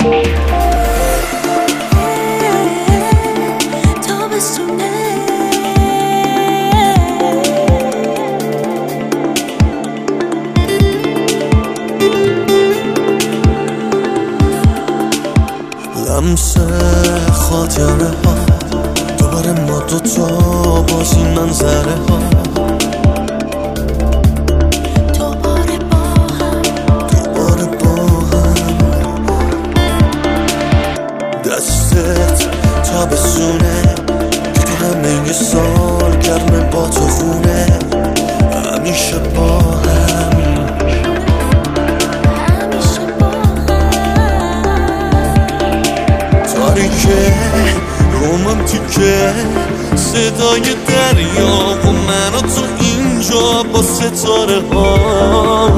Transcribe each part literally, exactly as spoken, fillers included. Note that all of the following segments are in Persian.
لمس خاطره ها دوباره ما دوتا باز این منظره ها دوباره با هم دوباره با هم دستت تابستونه که تو همه سال گرمه با تو خونه همیشه با هم تاریکه رومانتیکه صدای دریا و من و تو اینجا با ستاره ها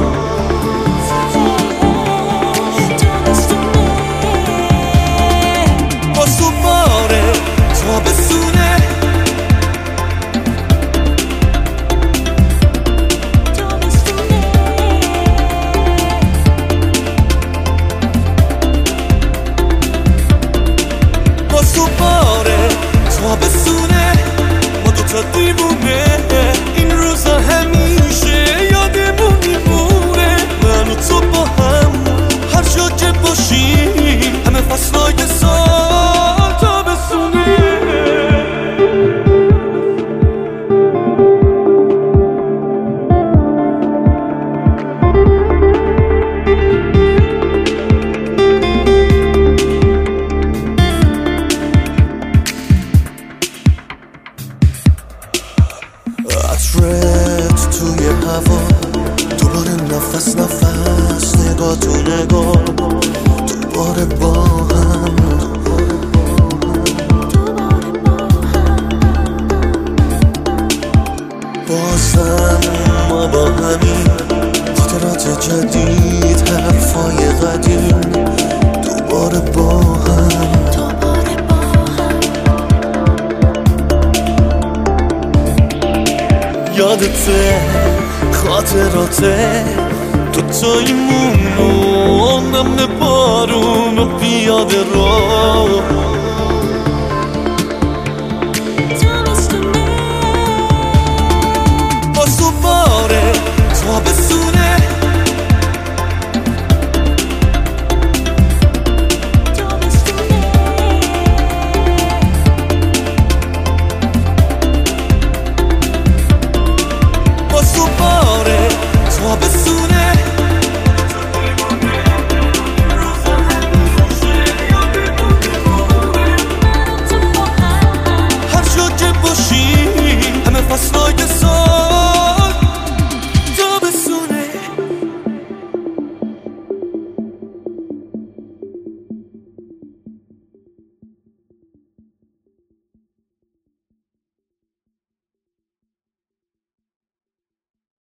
با تو باره تابستونه با تو باره تابستونه ما دوتا دیوونه این روزا همیشه یادمون میمونه من و تو با هم هر جا که باشیم همه فصلای سال تابستونه عطرت توی هوا دوباره نفس نفس نگاه تو نگاه دوباره با هم بازم ما با همین خاطرات جدید حرفای قدیم دوباره با هم یادته خاطراته تو تایمون و نم بارون و پیاده رو